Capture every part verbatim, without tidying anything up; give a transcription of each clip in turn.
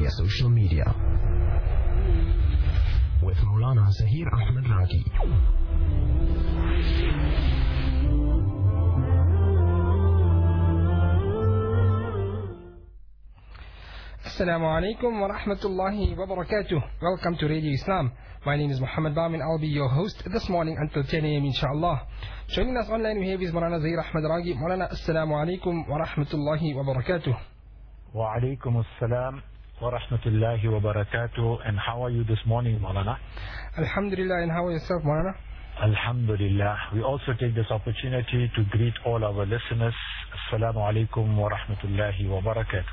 social media with Maulana Zahir Ahmed Ragi. Assalamu alaikum wa rahmatullahi wa barakatuh. Welcome to Radio Islam. My name is Muhammad Bamin. I'll be your host this morning until ten a m inshallah. Joining us online we have is Maulana Zahir Ahmed Ragi. Maulana, assalamu alaikum wa rahmatullahi wa barakatuh. Wa alaikum assalam wa rahmatullahi wa barakatuh. And how are you this morning, Maulana? Alhamdulillah, and how are yourself, Maulana? Alhamdulillah. We also take this opportunity to greet all our listeners. Assalamu alaikum wa rahmatullahi wa barakatuh.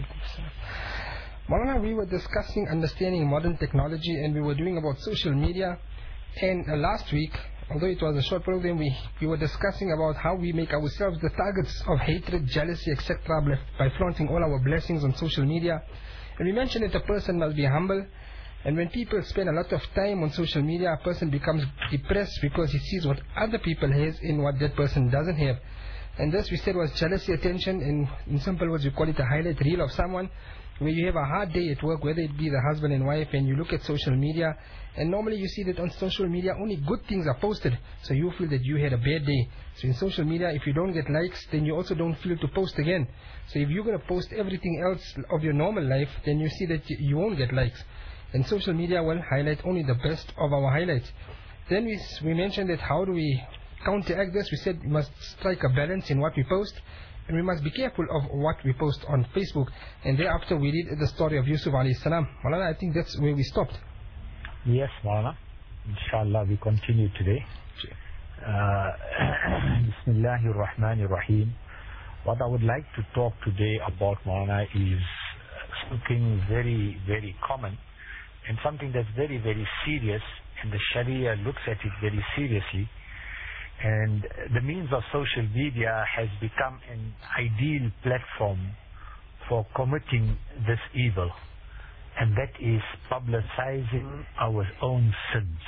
Maulana, we were discussing understanding modern technology and we were doing about social media, and uh, last week, although it was a short program, we, we were discussing about how we make ourselves the targets of hatred, jealousy, et cetera by flaunting all our blessings on social media. And we mentioned that a person must be humble, and when people spend a lot of time on social media, a person becomes depressed because he sees what other people has and what that person doesn't have. And this we said was jealousy attention, and in simple words we call it a highlight reel of someone where you have a hard day at work, whether it be the husband and wife, and you look at social media, and normally you see that on social media only good things are posted, so you feel that you had a bad day. So in social media, if you don't get likes, then you also don't feel to post again. So if you're going to post everything else of your normal life, then you see that you won't get likes. And social media will highlight only the best of our highlights. Then we, we mentioned that how do we counteract this. We said we must strike a balance in what we post, and we must be careful of what we post on Facebook. And thereafter we read the story of Yusuf alayhi salam. Maulana, I think that's where we stopped. Yes, Maulana. Inshallah we continue today. Uh, Bismillahir Rahmanir Rahim. What I would like to talk today about, Maulana, is something very, very common and something that's very, very serious, and the Sharia looks at it very seriously. And the means of social media has become an ideal platform for committing this evil, and that is publicizing our own sins.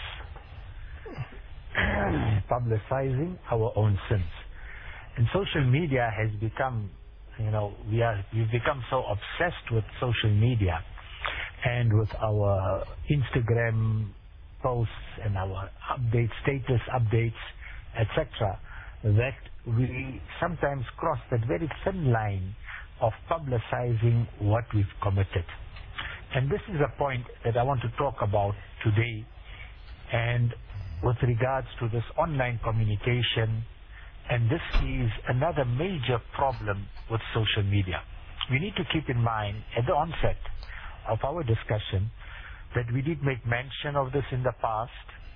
Publicizing our own sins. And social media has become, you know, we are, we've become so obsessed with social media and with our Instagram posts and our updates, status updates, et cetera, that we sometimes cross that very thin line of publicizing what we've committed. And this is a point that I want to talk about today, and with regards to this online communication, and this is another major problem with social media. We need to keep in mind at the onset of our discussion that we did make mention of this in the past,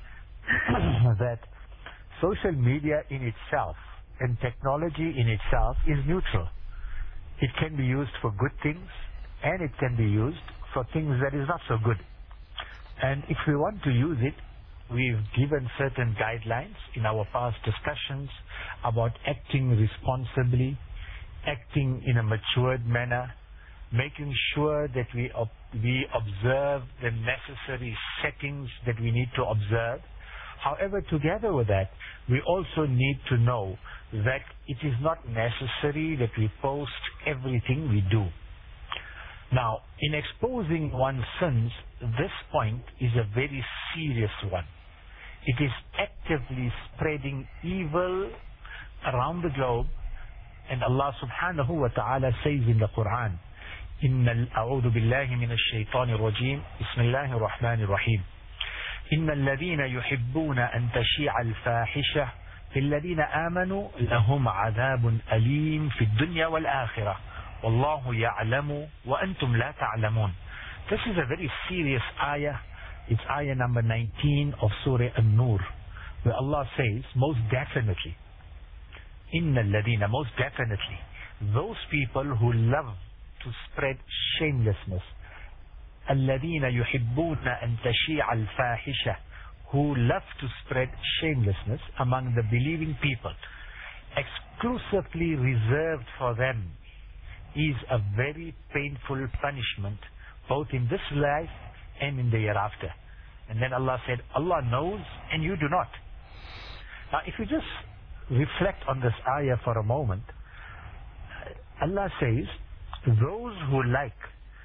that social media in itself and technology in itself is neutral. It can be used for good things and it can be used for things that is not so good. And if we want to use it, we've given certain guidelines in our past discussions about acting responsibly, acting in a matured manner, making sure that we, ob we observe the necessary settings that we need to observe. However, together with that, we also need to know that it is not necessary that we post everything we do. Now, in exposing one's sins, this point is a very serious one. It is actively spreading evil around the globe, and Allah subhanahu wa ta'ala says in the Quran, إِنَّ أَعُوذُ بِاللَّهِ مِنَ الشَّيْطَانِ الرَّجِيمِ بِسْمِ اللَّهِ الرَّحْمَنِ الرَّحِيمِ إن الذين يحبون أن تشيع الفاحشة في الذين آمنوا لهم عذاب أليم في الدنيا والآخرة والله يعلم وأنتم لا تعلمون. This is a very serious ayah. It's ayah number nineteen of Surah An-Nur, where Allah says, most definitely, إن الذين, most definitely, those people who love to spread shamelessness, الذين يحبون أن تشيع الفاحشة, who love to spread shamelessness among the believing people, exclusively reserved for them is a very painful punishment both in this life and in the hereafter. And then Allah said, Allah knows and you do not. Now if you just reflect on this ayah for a moment, Allah says, those who like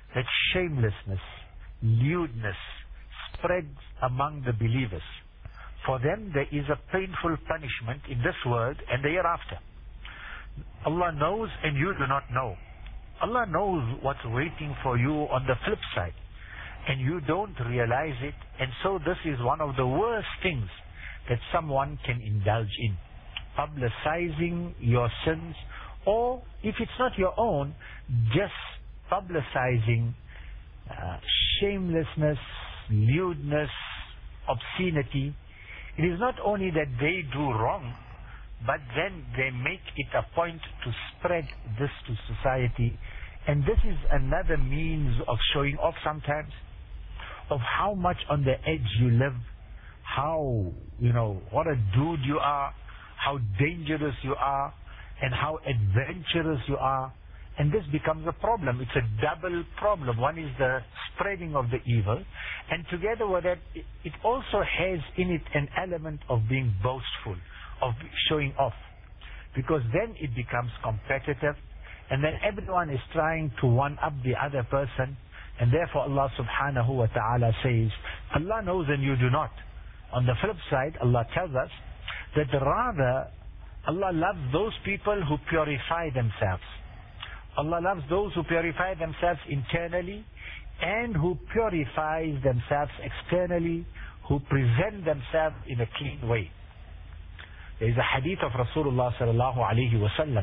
that shamelessness, lewdness spreads among the believers, for them there is a painful punishment in this world and the hereafter. Allah knows and you do not know. Allah knows what's waiting for you on the flip side, and you don't realize it. And so this is one of the worst things that someone can indulge in, publicizing your sins, or if it's not your own, just publicizing uh, shamelessness, lewdness, obscenity. It is not only that they do wrong, but then they make it a point to spread this to society. And this is another means of showing off sometimes, of how much on the edge you live, how, you know, what a dude you are, how dangerous you are, and how adventurous you are. And this becomes a problem. It's a double problem. One is the spreading of the evil, and together with that, it also has in it an element of being boastful, of showing off. Because then it becomes competitive, and then everyone is trying to one-up the other person, and therefore Allah subhanahu wa ta'ala says, Allah knows and you do not. On the flip side, Allah tells us that rather Allah loves those people who purify themselves. Allah loves those who purify themselves internally and who purifies themselves externally, who present themselves in a clean way. There is a hadith of Rasulullah sallallahu alayhi wa sallam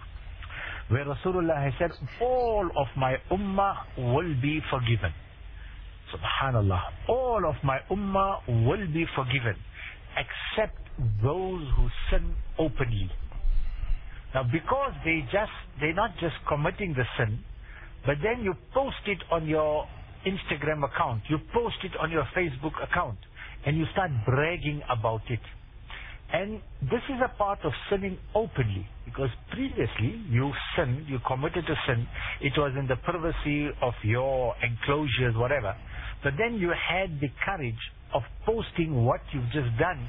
where Rasulullah has said, all of my ummah will be forgiven. Subhanallah. All of my ummah will be forgiven except those who sin openly. Now, because they just, they're not just committing the sin, but then you post it on your Instagram account, you post it on your Facebook account, and you start bragging about it. And this is a part of sinning openly, because previously you sinned, you committed a sin, it was in the privacy of your enclosures, whatever, but then you had the courage of posting what you've just done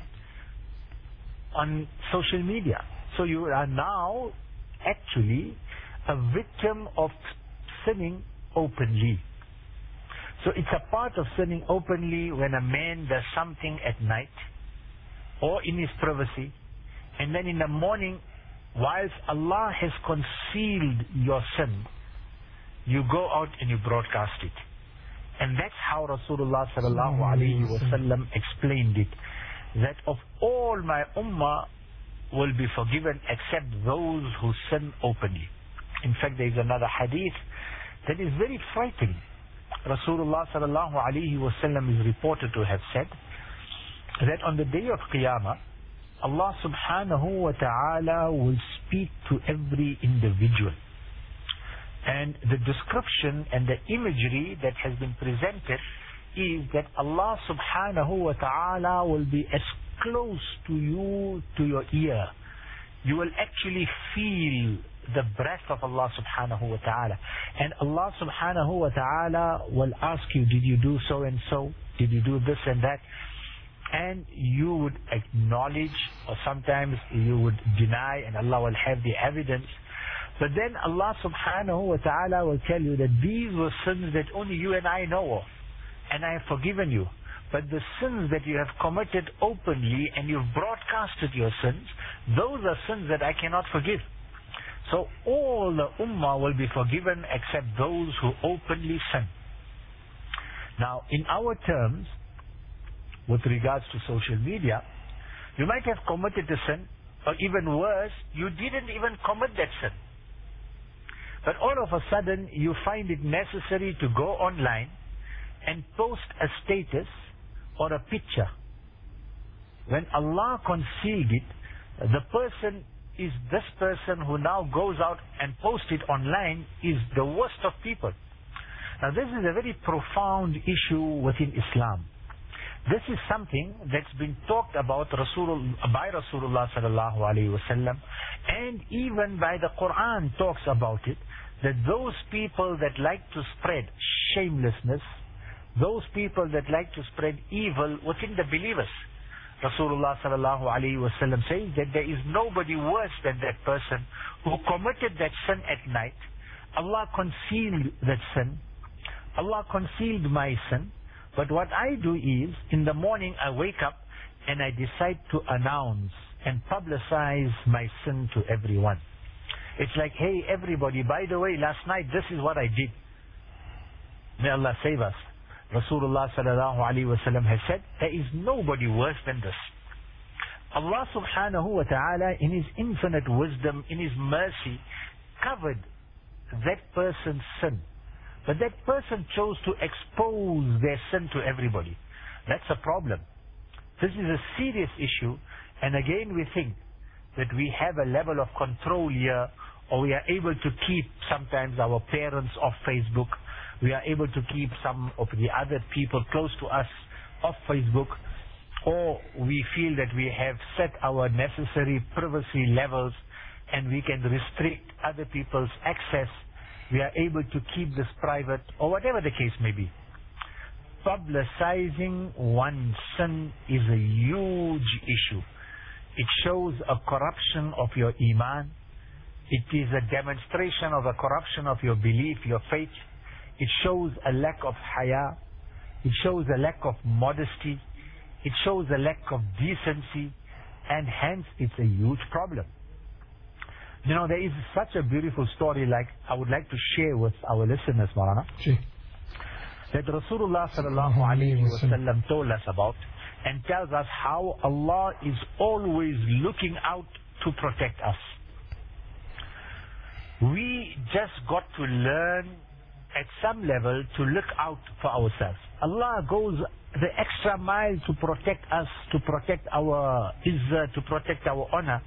on social media. So you are now actually a victim of sinning openly. So it's a part of sinning openly when a man does something at night or in his privacy, and then in the morning, whilst Allah has concealed your sin, you go out and you broadcast it. And that's how Rasulullah sallallahu alayhi wa sallam explained it, that of all my ummah will be forgiven except those who sin openly. In fact, there is another hadith that is very frightening. Rasulullah sallallahu alayhi wa sallam is reported to have said that on the day of Qiyamah, Allah subhanahu wa ta'ala will speak to every individual. And the description and the imagery that has been presented is that Allah subhanahu wa ta'ala will be as close to you, to your ear. You will actually feel the breath of Allah subhanahu wa ta'ala. And Allah subhanahu wa ta'ala will ask you, did you do so and so? Did you do this and that? And you would acknowledge, or sometimes you would deny, and Allah will have the evidence. But then Allah subhanahu wa ta'ala will tell you that these were sins that only you and I know of, and I have forgiven you. But the sins that you have committed openly and you've broadcasted your sins, those are sins that I cannot forgive. So all the ummah will be forgiven except those who openly sin. Now, in our terms, with regards to social media, you might have committed a sin, or even worse, you didn't even commit that sin. But all of a sudden, you find it necessary to go online and post a status or a picture. When Allah concealed it, the person is this person who now goes out and posts it online is the worst of people. Now, this is a very profound issue within Islam. This is something that's been talked about Rasulullah, by Rasulullah sallallahu alayhi wa sallam, and even by the Quran talks about it, that those people that like to spread shamelessness, those people that like to spread evil within the believers, Rasulullah sallallahu alayhi wa sallam says that there is nobody worse than that person who committed that sin at night. Allah concealed that sin, Allah concealed my sin, but what I do is, in the morning I wake up and I decide to announce and publicize my sin to everyone. It's like, hey everybody, by the way, last night this is what I did. May Allah save us. Rasulullah sallallahu alaihi wasallam has said, there is nobody worse than this. Allah subhanahu wa ta'ala, in His infinite wisdom, in His mercy, covered that person's sin. But that person chose to expose their sin to everybody. That's a problem. This is a serious issue, and again we think that we have a level of control here, or we are able to keep sometimes our parents off Facebook, we are able to keep some of the other people close to us off Facebook, or we feel that we have set our necessary privacy levels and we can restrict other people's access, we are able to keep this private, or whatever the case may be. Publicizing one's sin is a huge issue. It shows a corruption of your iman. It is a demonstration of a corruption of your belief, your faith. It shows a lack of haya. It shows a lack of modesty. It shows a lack of decency, and hence it's a huge problem. You know, there is such a beautiful story like I would like to share with our listeners, Marana, Sure. that Rasulullah sallallahu alaihi wasallam told us about, and tells us how Allah is always looking out to protect us. We just got to learn at some level to look out for ourselves. Allah goes the extra mile to protect us, to protect our izzah, to protect our honor.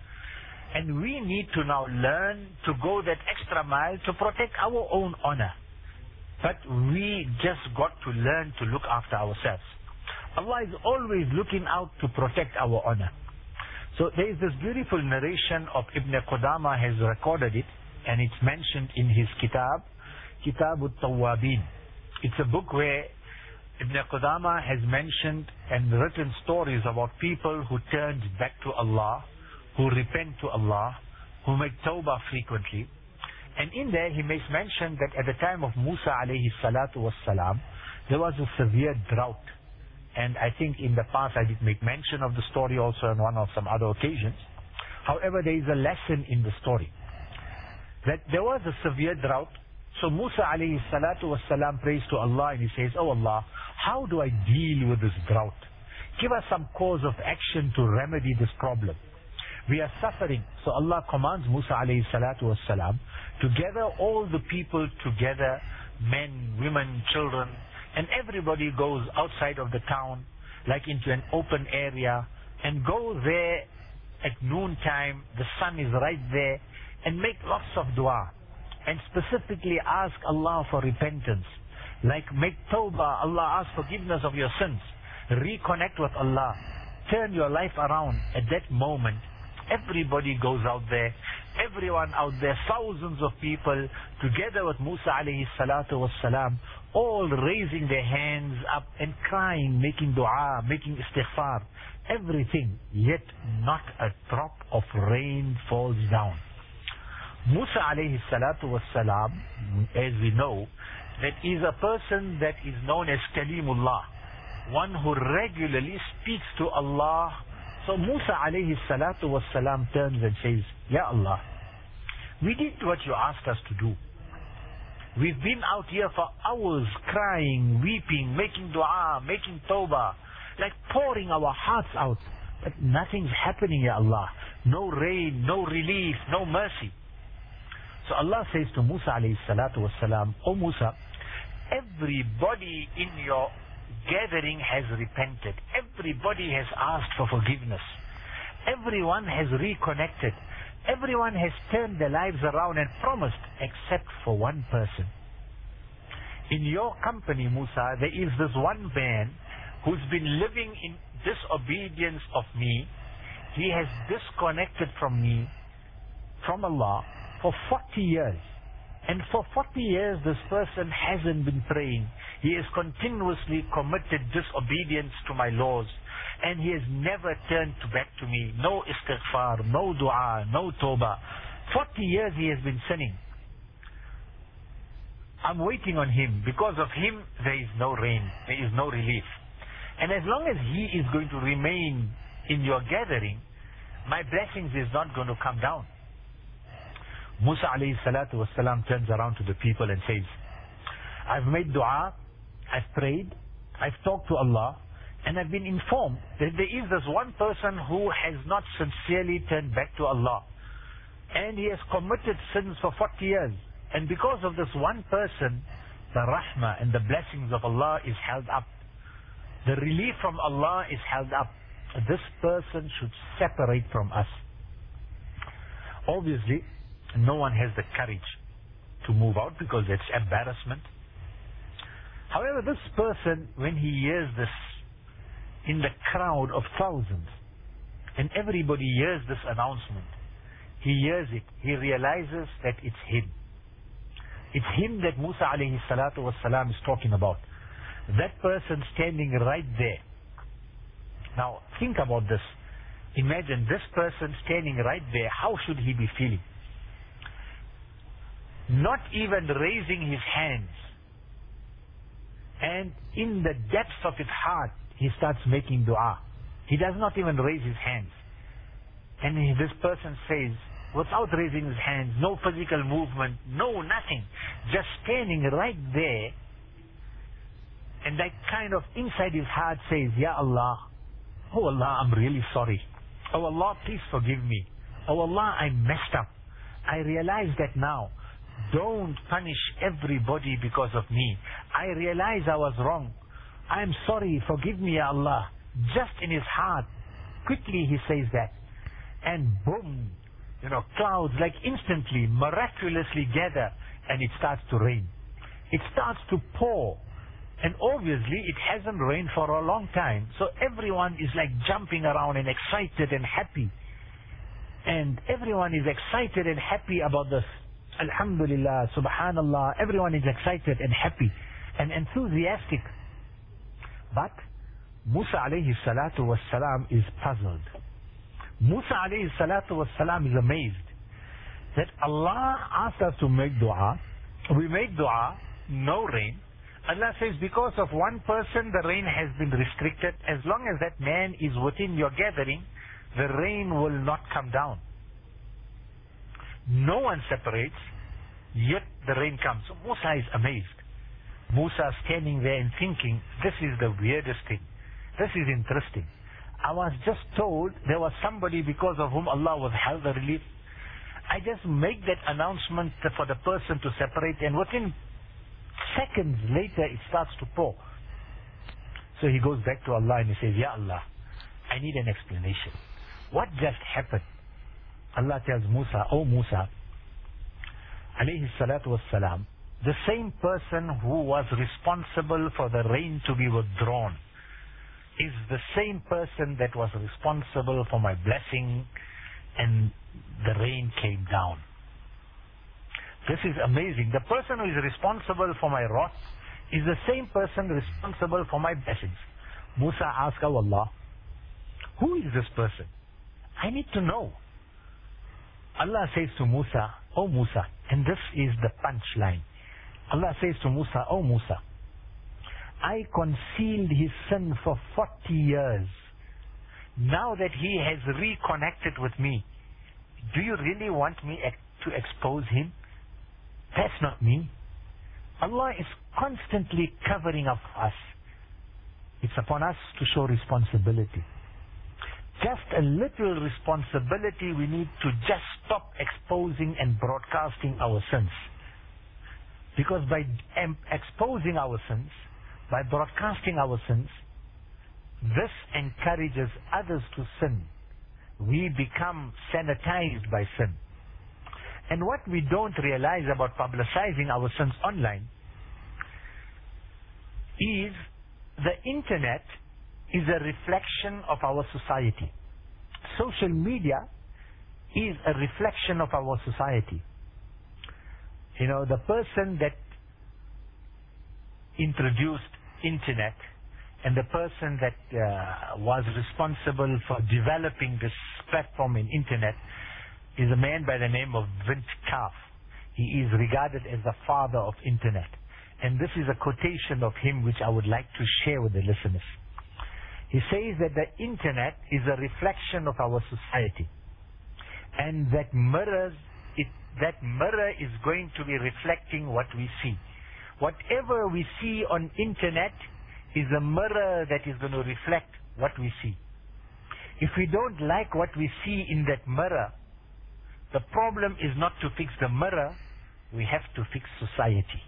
And we need to now learn to go that extra mile to protect our own honor. But we just got to learn to look after ourselves. Allah is always looking out to protect our honor. So there is this beautiful narration of Ibn Qudama has recorded it, and it's mentioned in his kitab, Kitab al-Tawwabin. It's a book where Ibn Qudama has mentioned and written stories about people who turned back to Allah, who repent to Allah, who make tawbah frequently. And in there he makes mention that at the time of Musa alayhi salatu was salam, there was a severe drought. And I think in the past I did make mention of the story also on one of some other occasions. However, there is a lesson in the story. That there was a severe drought. So Musa alayhi salatu was salam prays to Allah and he says, oh Allah, how do I deal with this drought? Give us some cause of action to remedy this problem. We are suffering. So Allah commands Musa alayhi salatu was salam to gather all the people together, men, women, children, and everybody goes outside of the town, like into an open area, and go there at noontime, the sun is right there, and make lots of dua. And specifically ask Allah for repentance. Like make tawbah, Allah ask forgiveness of your sins. Reconnect with Allah. Turn your life around. At that moment, everybody goes out there. Everyone out there, thousands of people, together with Musa alayhi salatu was salam, all raising their hands up and crying, making dua, making istighfar. Everything, yet not a drop of rain falls down. Musa alayhi salatu was salam, as we know, that is a person that is known as Kalimullah, one who regularly speaks to Allah. So Musa alayhi salatu was salam turns and says, Ya Allah, we did what you asked us to do. We've been out here for hours crying, weeping, making dua, making tawbah, like pouring our hearts out. But nothing's happening, Ya Allah. No rain, no relief, no mercy. So Allah says to Musa alayhi salatu was salam, O Musa, everybody in your gathering has repented. Everybody has asked for forgiveness. Everyone has reconnected. Everyone has turned their lives around and promised, except for one person. In your company, Musa, there is this one man who's been living in disobedience of me. He has disconnected from me, from Allah, for forty years. And for forty years this person hasn't been praying. He has continuously committed disobedience to my laws, and he has never turned back to me. No istighfar, no dua, no tawbah. forty years he has been sinning. I'm waiting on him. Because of him, there is no rain. There is no relief. And as long as he is going to remain in your gathering, my blessings is not going to come down. Musa alayhi salatu wasalam turns around to the people and says, I've made dua, I've prayed, I've talked to Allah, and I've been informed that there is this one person who has not sincerely turned back to Allah. And he has committed sins for forty years. And because of this one person, the rahmah and the blessings of Allah is held up. The relief from Allah is held up. This person should separate from us. Obviously, no one has the courage to move out because it's embarrassment. However, this person, when he hears this in the crowd of thousands, and everybody hears this announcement, he hears it, he realizes that it's him. It's him that Musa alayhi salatu wasalam is talking about. That person standing right there. Now, think about this. Imagine this person standing right there. How should he be feeling? Not even raising his hands. And in the depths of his heart, he starts making dua. He does not even raise his hands. And this person says, without raising his hands, no physical movement, no nothing, just standing right there, and that kind of inside his heart says, Ya Allah, oh Allah, I'm really sorry. Oh Allah, please forgive me. Oh Allah, I messed up. I realize that now. Don't punish everybody because of me. I realize I was wrong. I'm sorry, forgive me, Ya Allah. Just in his heart, quickly he says that. And boom, you know, clouds like instantly, miraculously gather, and it starts to rain. It starts to pour. And obviously it hasn't rained for a long time. So everyone is like jumping around and excited and happy. And everyone is excited and happy about this. Alhamdulillah, subhanallah, everyone is excited and happy and enthusiastic. But Musa alayhi salatu was salam is puzzled. Musa alayhi salatu was salam is amazed that Allah asked us to make dua. We make dua, no rain. Allah says because of one person the rain has been restricted. As long as that man is within your gathering, the rain will not come down. No one separates, yet the rain comes. So Musa is amazed. Musa standing there and thinking, this is the weirdest thing. This is interesting. I was just told there was somebody because of whom Allah was held the relief. I just make that announcement for the person to separate, and within seconds later it starts to pour. So he goes back to Allah and he says, Ya Allah, I need an explanation. What just happened? Allah tells Musa, oh Musa, alayhi salatu wassalam, the same person who was responsible for the rain to be withdrawn is the same person that was responsible for my blessing and the rain came down. This is amazing. The person who is responsible for my wrath is the same person responsible for my blessings. Musa asked, oh Allah, who is this person? I need to know. Allah says to Musa, oh Musa, and this is the punchline. Allah says to Musa, oh Musa, I concealed his sin for forty years. Now that he has reconnected with me, do you really want me to expose him? That's not me. Allah is constantly covering up us. It's upon us to show responsibility. Just a little responsibility we need to just stop exposing and broadcasting our sins. Because by um, exposing our sins, by broadcasting our sins, this encourages others to sin. We become sanitized by sin. And what we don't realize about publicizing our sins online is the internet is a reflection of our society. Social media is a reflection of our society. You know, the person that introduced internet and the person that uh, was responsible for developing this platform in internet is a man by the name of Vint Cerf. He is regarded as the father of internet. And this is a quotation of him which I would like to share with the listeners. He says that the internet is a reflection of our society. And that mirrors, it, that mirror is going to be reflecting what we see. Whatever we see on internet is a mirror that is going to reflect what we see. If we don't like what we see in that mirror, the problem is not to fix the mirror, we have to fix society.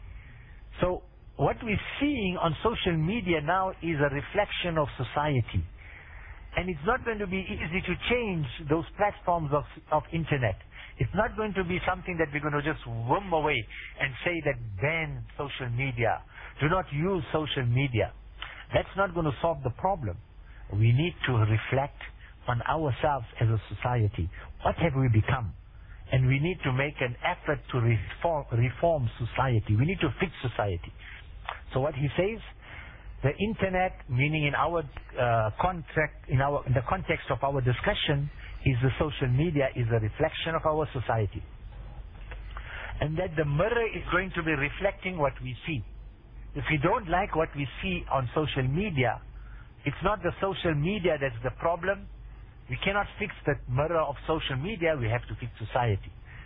So what we're seeing on social media now is a reflection of society. And it's not going to be easy to change those platforms of, of internet. It's not going to be something that we're going to just whim away and say that ban social media. Do not use social media. That's not going to solve the problem. We need to reflect on ourselves as a society. What have we become? And we need to make an effort to reform, reform society. We need to fix society. So what he says, the internet, meaning in our uh, contract, in our in the context of our discussion, is the social media is a reflection of our society, and that the mirror is going to be reflecting what we see. If we don't like what we see on social media, it's not the social media that's the problem. We cannot fix the mirror of social media. We have to fix society.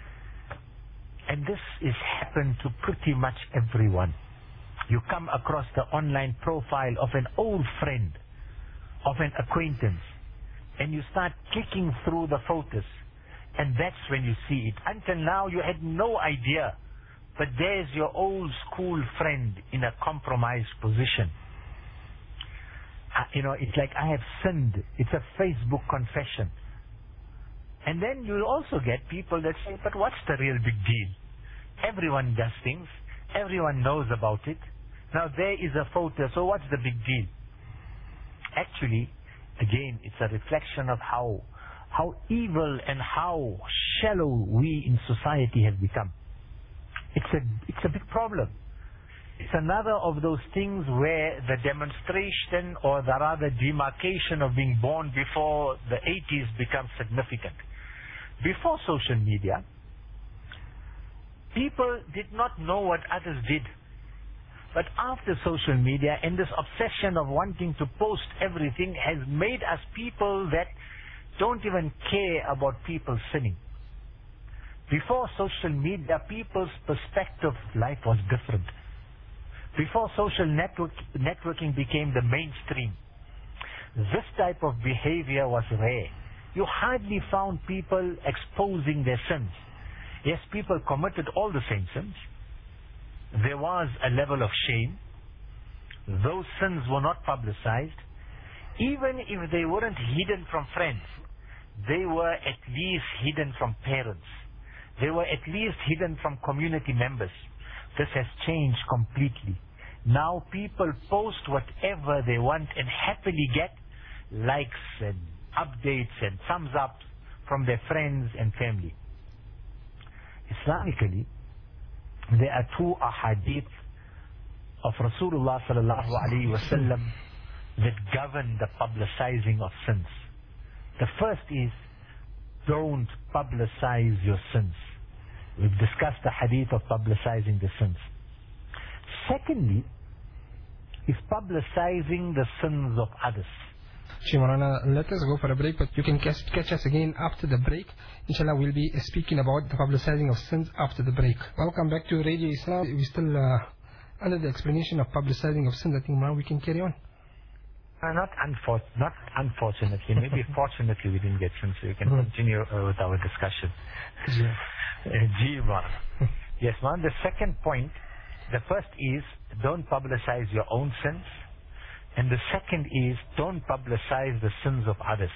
And this is happened to pretty much everyone. You come across the online profile of an old friend, of an acquaintance, and you start clicking through the photos, and that's when you see it. Until now you had no idea, but there's your old school friend in a compromised position. Uh, you know, it's like, I have sinned. It's a Facebook confession. And then you'll also get people that say, but what's the real big deal? Everyone does things. Everyone knows about it. Now there is a photo, so what's the big deal? Actually, again, it's a reflection of how how evil and how shallow we in society have become. It's a it's a big problem. It's another of those things where the demonstration, or the rather demarcation of being born before the eighties becomes significant. Before social media, people did not know what others did. But after social media, and this obsession of wanting to post everything has made us people that don't even care about people sinning. Before social media, people's perspective of life was different. Before social network, networking became the mainstream, this type of behavior was rare. You hardly found people exposing their sins. Yes, people committed all the same sins. There was a level of shame. Those sins were not publicized. Even if they weren't hidden from friends, they were at least hidden from parents. They were at least hidden from community members. This has changed completely. Now people post whatever they want and happily get likes and updates and thumbs up from their friends and family. Islamically, there are two ahadith of Rasulullah sallallahu alaihi wasallam that govern the publicizing of sins. The first is, don't publicize your sins. We've discussed the hadith of publicizing the sins. Secondly, is publicizing the sins of others. Shimrana, let us go for a break, but you can catch, catch us again after the break. Inshallah, we'll be speaking about the publicizing of sins after the break. Welcome back to Radio Islam. We're still uh, under the explanation of publicizing of sins. I think now we can carry on. Uh, not, unfor not unfortunately, maybe fortunately we didn't get sins, so we can mm-hmm. continue uh, with our discussion. Yeah. uh, yes, man. The second point, the first is, don't publicize your own sins. And the second is, don't publicize the sins of others.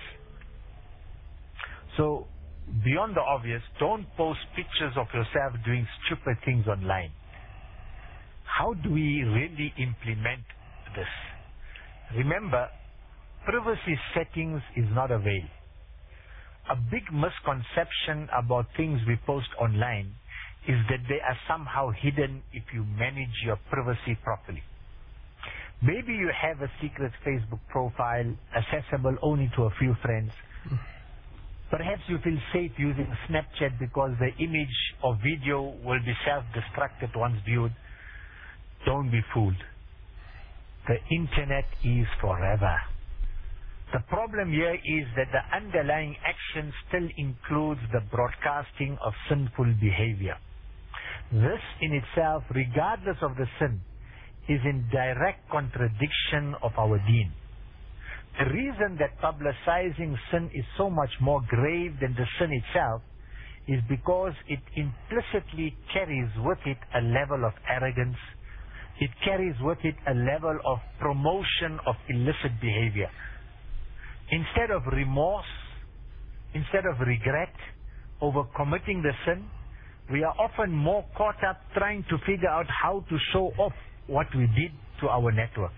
So, beyond the obvious, don't post pictures of yourself doing stupid things online. How do we really implement this? Remember, privacy settings is not a veil. A big misconception about things we post online is that they are somehow hidden if you manage your privacy properly. Maybe you have a secret Facebook profile accessible only to a few friends. Perhaps you feel safe using Snapchat because the image or video will be self-destructed once viewed. Don't be fooled. The internet is forever. The problem here is that the underlying action still includes the broadcasting of sinful behavior. This in itself, regardless of the sin, is in direct contradiction of our deen. The reason that publicizing sin is so much more grave than the sin itself is because it implicitly carries with it a level of arrogance. It carries with it a level of promotion of illicit behavior. Instead of remorse, instead of regret over committing the sin, we are often more caught up trying to figure out how to show off what we did to our network.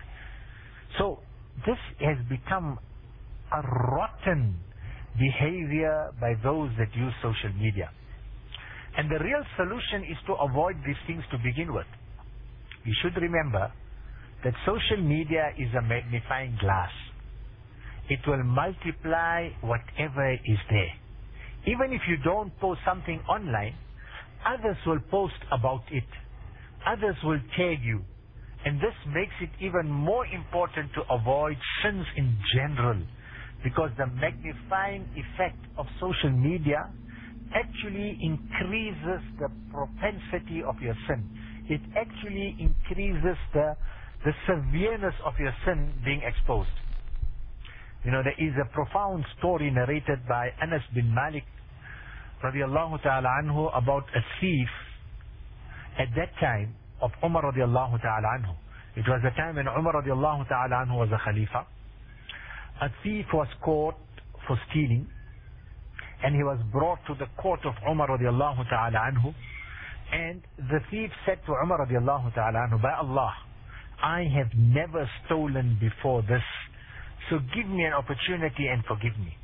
So this has become a rotten behavior by those that use social media. And the real solution is to avoid these things to begin with. We should remember that social media is a magnifying glass. It will multiply whatever is there. Even if you don't post something online, others will post about it. Others will tag you. And this makes it even more important to avoid sins in general, because the magnifying effect of social media actually increases the propensity of your sin. It actually increases the, the severeness of your sin being exposed. You know, there is a profound story narrated by Anas bin Malik radiallahu ta'ala anhu about a thief at that time of Umar radiallahu ta'ala anhu. It was the time when Umar radiallahu ta'ala anhu was a Khalifa. A thief was caught for stealing, and he was brought to the court of Umar radiallahu ta'ala anhu. And the thief said to Umar radiallahu ta'ala anhu, by Allah, I have never stolen before this, so give me an opportunity and forgive me.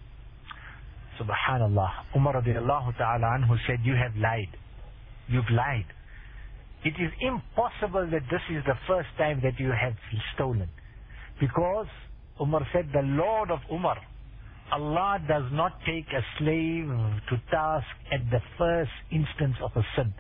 Subhanallah. Umar radiallahu ta'ala anhu said, you have lied. You've lied. It is impossible that this is the first time that you have stolen. Because Umar said, the Lord of Umar, Allah does not take a slave to task at the first instance of a sin.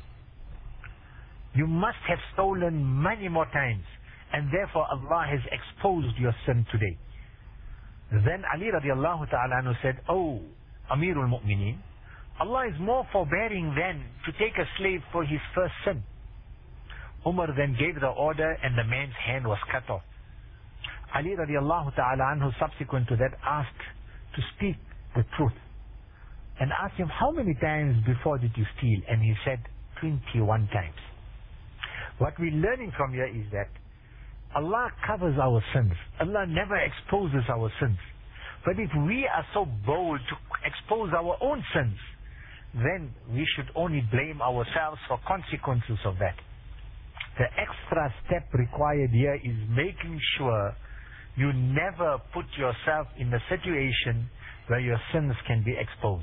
You must have stolen many more times, and therefore Allah has exposed your sin today. Then Ali radiallahu ta'ala anhu said, oh, Amirul Mu'mineen, Allah is more forbearing than to take a slave for his first sin. Umar then gave the order, and the man's hand was cut off. Ali radiallahu ta'ala anhu subsequent to that asked to speak the truth, and asked him, how many times before did you steal? And he said, twenty-one times. What we're learning from here is that Allah covers our sins. Allah never exposes our sins. But if we are so bold to expose our own sins, then we should only blame ourselves for consequences of that. The extra step required here is making sure you never put yourself in a situation where your sins can be exposed.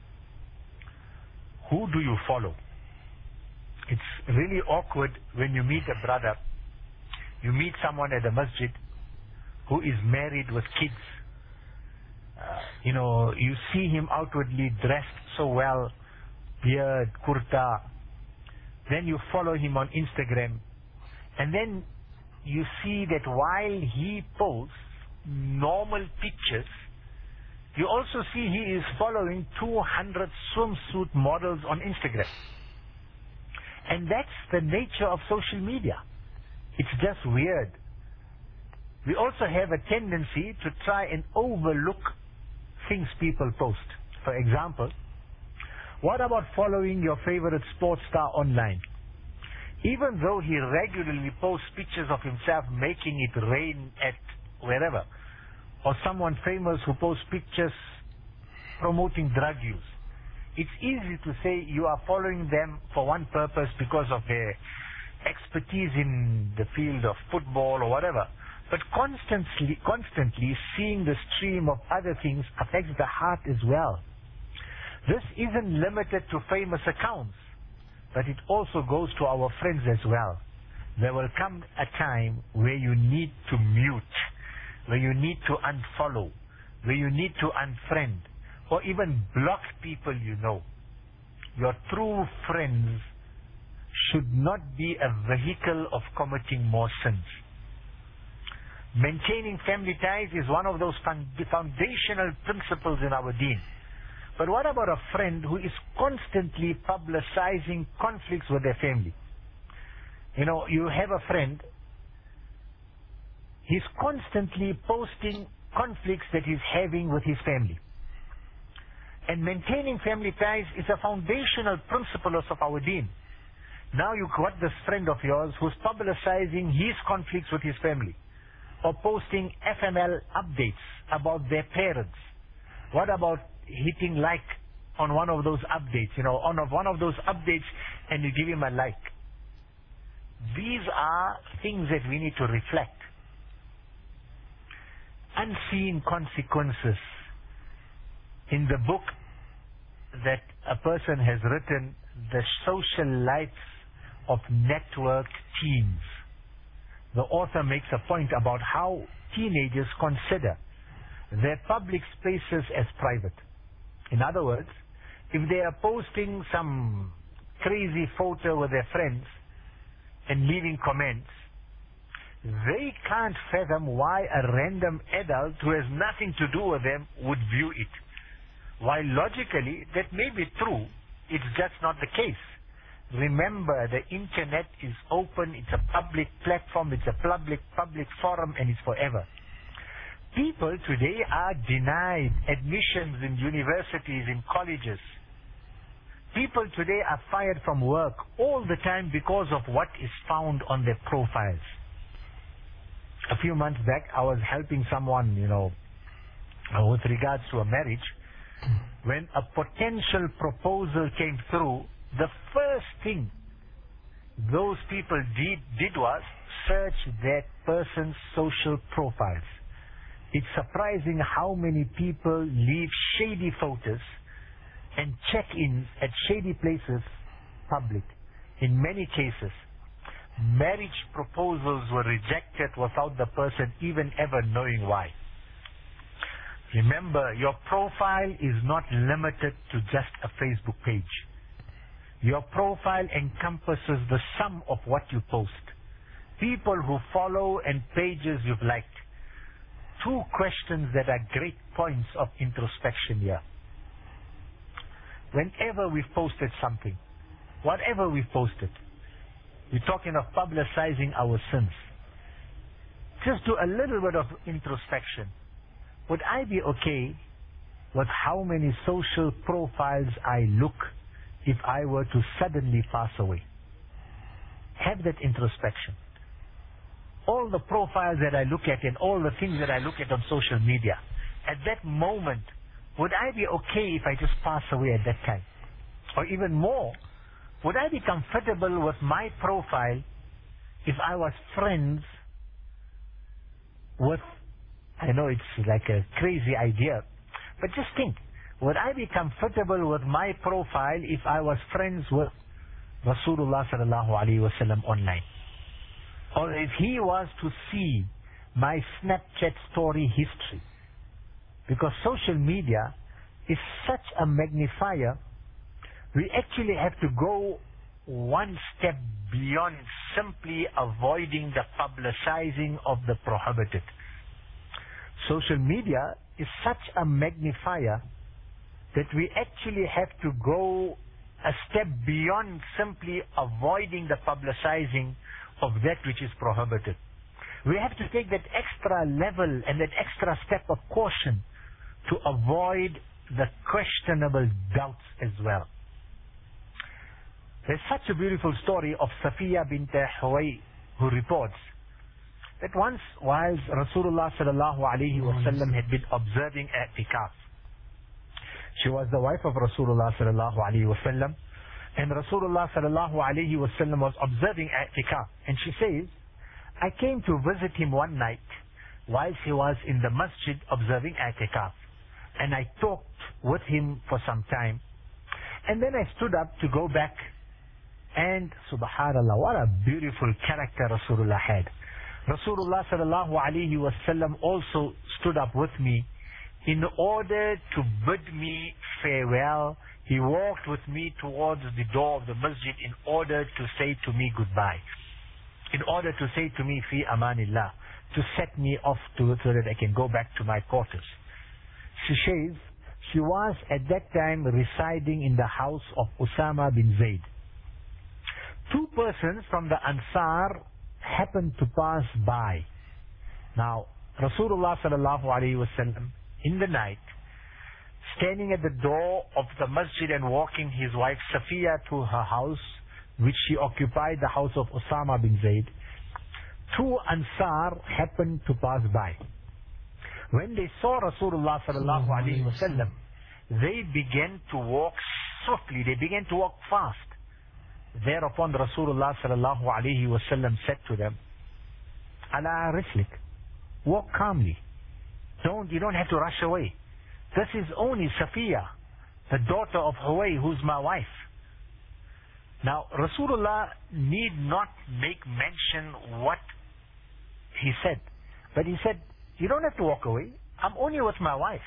Who do you follow? It's really awkward when you meet a brother, you meet someone at the masjid who is married with kids. Uh, you know, you see him outwardly dressed so well, beard, kurta. Then you follow him on Instagram, and then you see that while he posts normal pictures, you also see he is following two hundred swimsuit models on Instagram. And that's the nature of social media. It's just weird. We also have a tendency to try and overlook things people post. For example, what about following your favorite sports star online? Even though he regularly posts pictures of himself making it rain at wherever, or someone famous who posts pictures promoting drug use, it's easy to say you are following them for one purpose because of their expertise in the field of football or whatever. But constantly, constantly seeing the stream of other things affects the heart as well. This isn't limited to famous accounts, but it also goes to our friends as well. There will come a time where you need to mute, where you need to unfollow, where you need to unfriend, or even block people you know. Your true friends should not be a vehicle of committing more sins. Maintaining family ties is one of those foundational principles in our deen. But what about a friend who is constantly publicizing conflicts with their family? You know, you have a friend, he's constantly posting conflicts that he's having with his family. And maintaining family ties is a foundational principle of our deen. Now you've got this friend of yours who's publicizing his conflicts with his family, or posting F M L updates about their parents. What about hitting like on one of those updates, you know, on one of those updates, and you give him a like? These are things that we need to reflect. Unseen consequences. In the book that a person has written, The Social Lives of Networked Teens, the author makes a point about how teenagers consider their public spaces as private. In other words, if they are posting some crazy photo with their friends and leaving comments, they can't fathom why a random adult who has nothing to do with them would view it. While logically that may be true, it's just not the case. Remember, the internet is open, it's a public platform, it's a public public forum, and it's forever. People today are denied admissions in universities, in colleges. People today are fired from work all the time because of what is found on their profiles. A few months back, I was helping someone, you know, with regards to a marriage. When a potential proposal came through, the first thing those people did, did was search that person's social profiles. It's surprising how many people leave shady photos and check-ins at shady places public. In many cases, marriage proposals were rejected without the person even ever knowing why. Remember, your profile is not limited to just a Facebook page. Your profile encompasses the sum of what you post. People who follow and pages you've liked. Two questions that are great points of introspection here. Whenever we've posted something, whatever we've posted, we're talking of publicizing our sins. Just do a little bit of introspection. Would I be okay with how many social profiles I look if I were to suddenly pass away? Have that introspection. All the profiles that I look at and all the things that I look at on social media, at that moment, would I be okay if I just pass away at that time? Or even more, would I be comfortable with my profile if I was friends with, I know it's like a crazy idea, but just think, would I be comfortable with my profile if I was friends with Rasulullah sallallahu alaihi wasallam online? Or if he was to see my Snapchat story history? Because social media is such a magnifier, we actually have to go one step beyond simply avoiding the publicizing of the prohibited. Social media is such a magnifier that we actually have to go a step beyond simply avoiding the publicizing of that which is prohibited. We have to take that extra level and that extra step of caution to avoid the questionable doubts as well. There's such a beautiful story of Safiya bint Huway, who reports that once whilst Rasulullah sallallahu alaihi wasallam had been observing i'tikaf, she was the wife of Rasulullah sallallahu alaihi wasallam, and Rasulullah sallallahu alaihi wasallam was observing i'tikaf, and she says, I came to visit him one night whilst he was in the masjid observing i'tikaf, and I talked with him for some time, and then I stood up to go back, and subhanallah, what a beautiful character Rasulullah had. Rasulullah sallallahu alaihi wasallam also stood up with me, in order to bid me farewell. He walked with me towards the door of the masjid in order to say to me goodbye, in order to say to me fi amanillah, to set me off to, so that I can go back to my quarters. She says she was at that time residing in the house of Usama bin Zayd. Two persons from the Ansar happened to pass by. Now, Rasulullah sallallahu alaihi wasallam in the night, standing at the door of the masjid and walking his wife Safiya to her house, which she occupied, the house of Usama bin Zayd, two Ansar happened to pass by. When they saw Rasulullah sallallahu alaihi wasallam, they began to walk swiftly. They began to walk fast. Thereupon Rasulullah sallallahu alaihi wasallam said to them, "Ala rislik, walk calmly. Don't you don't have to rush away. This is only Safiya, the daughter of Huway, who's my wife." Now Rasulullah need not make mention what he said, but he said, "You don't have to walk away. I'm only with my wife."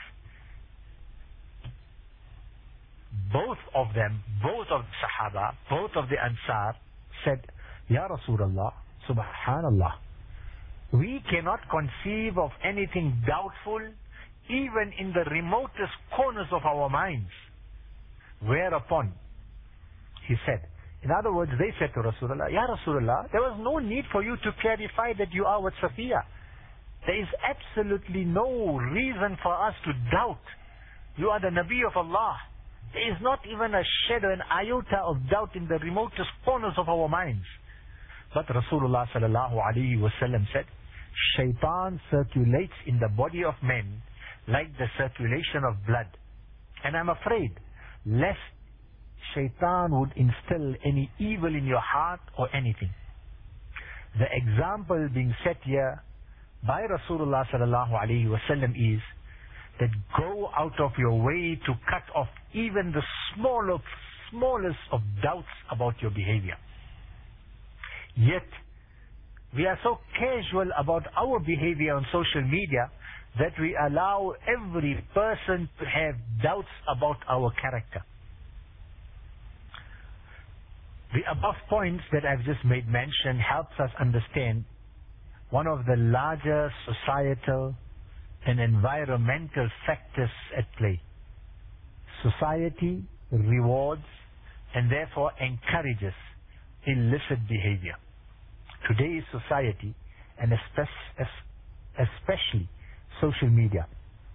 Both of them, both of the Sahaba, both of the Ansar said, "Ya Rasulullah, Subhanallah, we cannot conceive of anything doubtful even in the remotest corners of our minds." Whereupon he said, in other words, they said to Rasulullah, "Ya Rasulullah, there was no need for you to clarify that you are with Safiya. There is absolutely no reason for us to doubt. You are the Nabi of Allah. There is not even a shadow, an iota of doubt in the remotest corners of our minds." But Rasulullah sallallahu alaihi wasallam said, "Shaitan circulates in the body of men like the circulation of blood. And I'm afraid lest Shaitan would instill any evil in your heart or anything." The example being set here by Rasulullah sallallahu alaihi wasallam is that go out of your way to cut off even the smallest, smallest of doubts about your behavior. Yet, we are so casual about our behavior on social media that we allow every person to have doubts about our character. The above points that I've just made mention helps us understand one of the larger societal and environmental factors at play. Society rewards and therefore encourages illicit behavior. Today's society, and especially social media,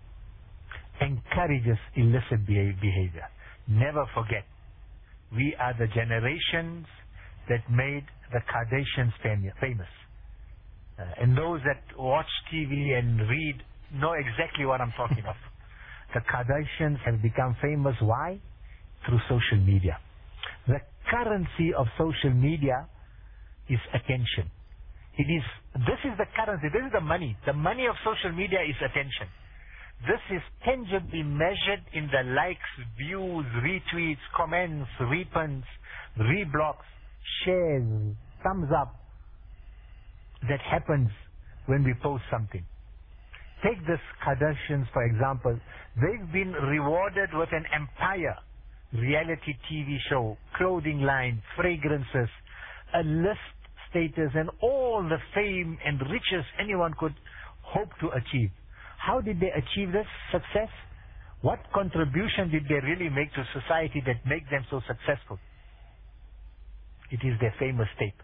encourages illicit behavior. Never forget, we are the generations that made the Kardashians famous. Uh, and those that watch T V and read know exactly what I'm talking of. The Kardashians have become famous. Why? Through social media. The currency of social media is attention. It is, this is the currency, this is the money. The money of social media is attention. This is tangibly measured in the likes, views, retweets, comments, repins, reblocks, shares, thumbs up that happens when we post something. Take this Kardashians, for example. They've been rewarded with an empire, reality T V show, clothing line, fragrances, a list status, and all the fame and riches anyone could hope to achieve. How did they achieve this success? What contribution did they really make to society that make them so successful? It is their famous tape.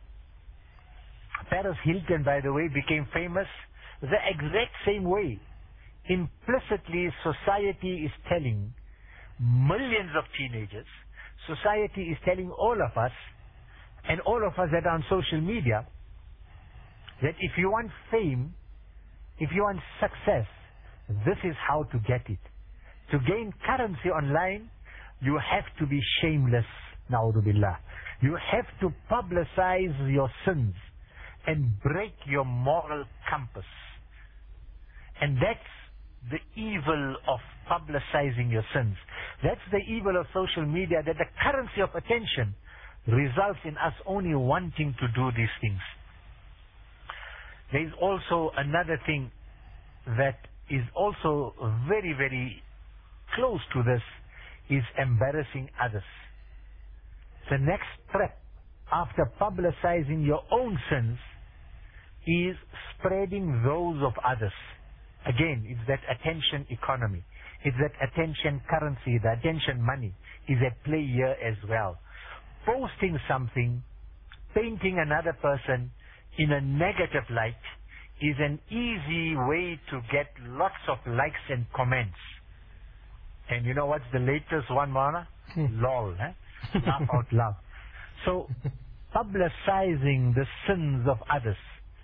Paris Hilton, by the way, became famous the exact same way. Implicitly, society is telling millions of teenagers, society is telling all of us, and all of us that are on social media, that if you want fame, if you want success, this is how to get it. To gain currency online, you have to be shameless, na'udhu billah. You have to publicize your sins and break your moral compass. And that's the evil of publicizing your sins. That's the evil of social media, that the currency of attention results in us only wanting to do these things. There is also another thing that is also very, very close to this, is embarrassing others. The next step after publicizing your own sins is spreading those of others. Again, it's that attention economy. It's that attention currency, the attention money is at play here as well. Posting something, painting another person in a negative light is an easy way to get lots of likes and comments. And you know what's the latest one, Mana? Lol, eh? Laugh out loud. So, publicizing the sins of others,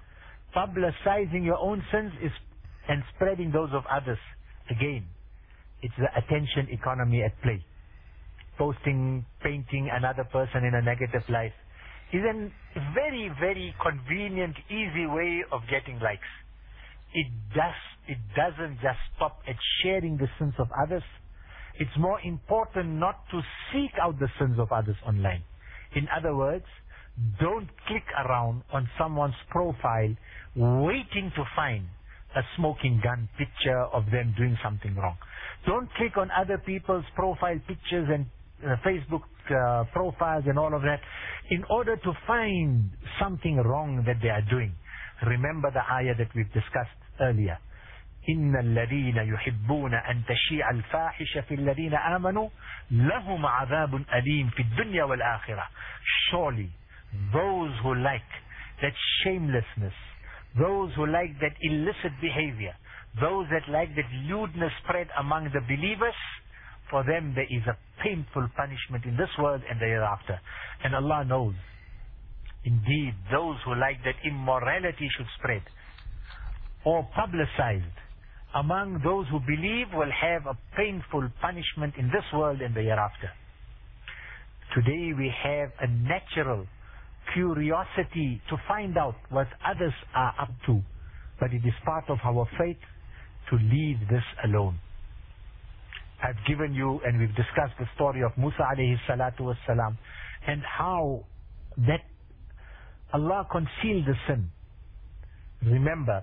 publicizing your own sins is, and spreading those of others, again, it's the attention economy at play. Posting, painting another person in a negative light is a very, very convenient, easy way of getting likes. It does, it doesn't just stop at sharing the sins of others. It's more important not to seek out the sins of others online. In other words, don't click around on someone's profile waiting to find a smoking gun picture of them doing something wrong. Don't click on other people's profile pictures and uh, Facebook uh, profiles and all of that in order to find something wrong that they are doing. Remember the ayah that we've discussed earlier. إن الذين يحبون أن تشيع الفاحشة في الذين آمنوا لهم عذاب أليم في الدنيا والآخرة. Surely those who like that shamelessness, those who like that illicit behavior, those that like that lewdness spread among the believers, for them there is a painful punishment in this world and the hereafter. And Allah knows, indeed, those who like that immorality should spread or publicized among those who believe will have a painful punishment in this world and the hereafter. Today we have a natural curiosity to find out what others are up to, but it is part of our faith to leave this alone. I've given you, and we've discussed the story of Musa alayhi salatu wassalam, and how that Allah concealed the sin. Remember,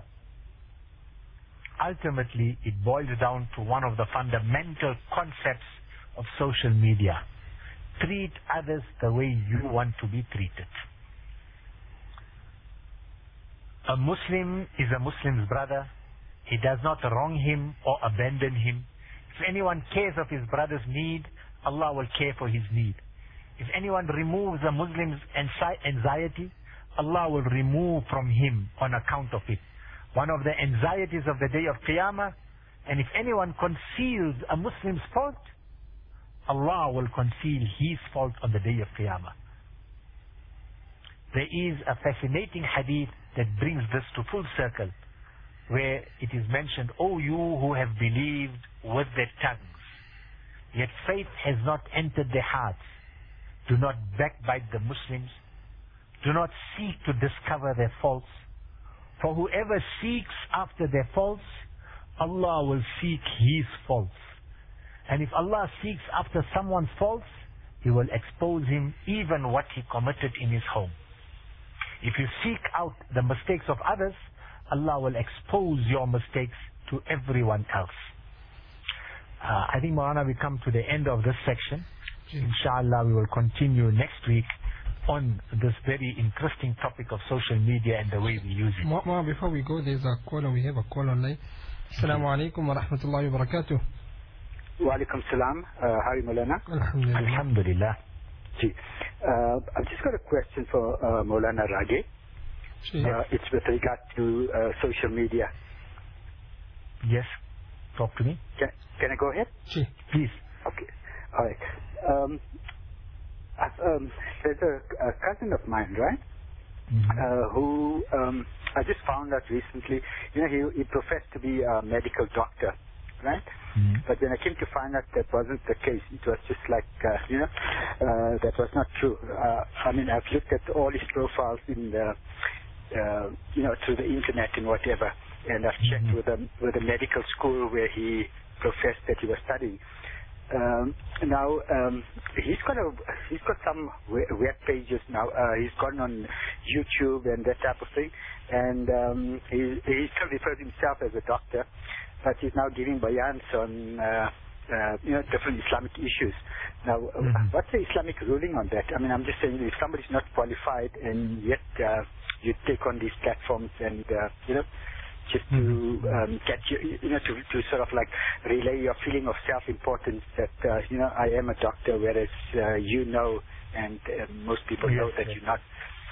ultimately it boils down to one of the fundamental concepts of social media. Treat others the way you want to be treated. A Muslim is a Muslim's brother. He does not wrong him or abandon him. If anyone cares of his brother's need, Allah will care for his need. If anyone removes a Muslim's anxiety, Allah will remove from him on account of it. One of the anxieties of the day of Qiyamah, and if anyone conceals a Muslim's fault, Allah will conceal his fault on the day of Qiyamah. There is a fascinating hadith that brings this to full circle, where it is mentioned, O you who have believed with their tongues, yet faith has not entered their hearts, do not backbite the Muslims, do not seek to discover their faults. For whoever seeks after their faults, Allah will seek his faults. And if Allah seeks after someone's faults, He will expose him even what he committed in his home. If you seek out the mistakes of others, Allah will expose your mistakes to everyone else. Uh, I think, Maulana, we come to the end of this section. Inshallah, we will continue next week on this very interesting topic of social media and the way we use it. Ma, before we go, there's a call, and we have a call online. Assalamu alaikum wa rahmatullahi wa barakatuh. Wa alaikum salam. How are you, Maulana? Alhamdulillah. Alhamdulillah. Uh, I've just got a question for uh, Maulana Rage. Uh, it's with regard to uh, social media. Yes, talk to me. Can, can I go ahead? Sure. Please. Okay. All right. Um, I've, um, there's a, a cousin of mine, right? Mm-hmm. Uh, who um, I just found out recently. You know, he, he professed to be a medical doctor, right? Mm-hmm. But when I came to find out that wasn't the case, it was just like, uh, you know, uh, that was not true. Uh, I mean, I've looked at all his profiles in the, uh, you know, through the internet and whatever, and I've checked mm-hmm. with a with a medical school where he professed that he was studying. Um, now um, he's got a he's got some web pages now. Uh, he's gone on YouTube and that type of thing, and um, he he still refers himself as a doctor. but he's now giving bayans on, uh, uh, you know, different Islamic issues. Now, mm-hmm. what's the Islamic ruling on that? I mean, I'm just saying, if somebody's not qualified and yet uh, you take on these platforms and, uh, you know, just to um, get you, you know, to, to sort of like relay your feeling of self-importance that, uh, you know, I am a doctor, whereas uh, you know, and uh, most people yes, know that yes. you're not.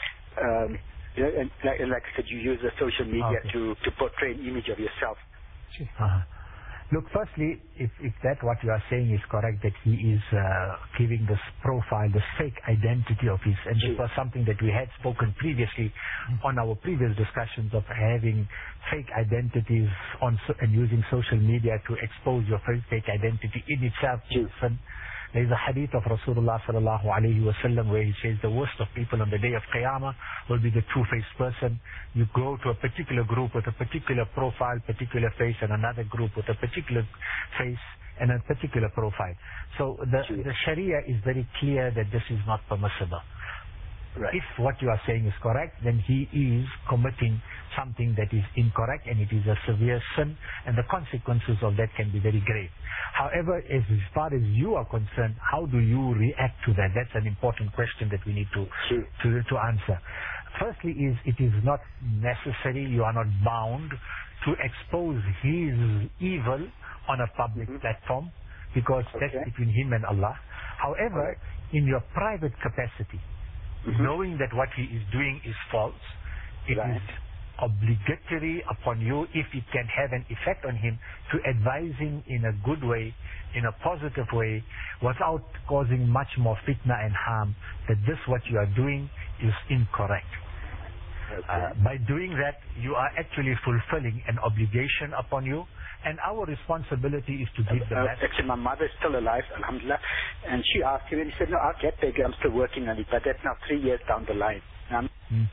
Um, you know, and like, and like I said, you use the social media okay. to, to portray an image of yourself. Uh-huh. Look, firstly, if, if that what you are saying is correct, that he is uh, giving this profile, this fake identity of his, and this was something that we had spoken previously on our previous discussions of having fake identities on so, and using social media to expose your fake identity in itself. There is a hadith of Rasulullah sallallahu alayhi wa sallam where he says the worst of people on the day of Qiyamah will be the two-faced person. You go to a particular group with a particular profile, particular face, and another group with a particular face and a particular profile. So the, the Sharia is very clear that this is not permissible. Right. If what you are saying is correct, then he is committing something that is incorrect, and it is a severe sin, and the consequences of that can be very grave. However, as far as you are concerned, how do you react to that? That's an important question that we need to to, to answer. Firstly, is it is not necessary, you are not bound to expose his evil on a public mm-hmm. platform, because okay. that's between him and Allah. However, right. in your private capacity, Mm-hmm. knowing that what he is doing is false, it right. is obligatory upon you, if it can have an effect on him, to advise him in a good way, in a positive way, without causing much more fitna and harm, that this what you are doing is incorrect. Okay. Uh, by doing that, you are actually fulfilling an obligation upon you, and our responsibility is to give the uh, message. Actually, my mother is still alive, alhamdulillah, and she asked him, and he said, no, I'll get back, I'm still working on it, but that's now three years down the line. Um, hmm.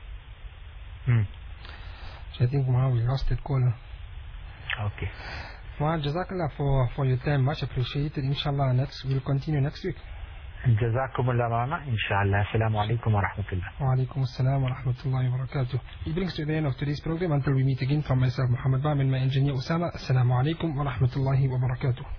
Hmm. I think, wow, we lost that caller. Okay. Well, Jazakallah for, for your time, much appreciated. Inshallah, next, we'll continue next week. Jazakumullah ma'ana, inshallah. Assalamu alaikum wa rahmatullah. Wa alaikum assalam wa rahmatullahi wa barakatuh. It brings to the end of today's program. Until we meet again, from myself, Muhammad Bam, and my engineer Usama. Assalamu alaikum wa rahmatullahi wa barakatuh.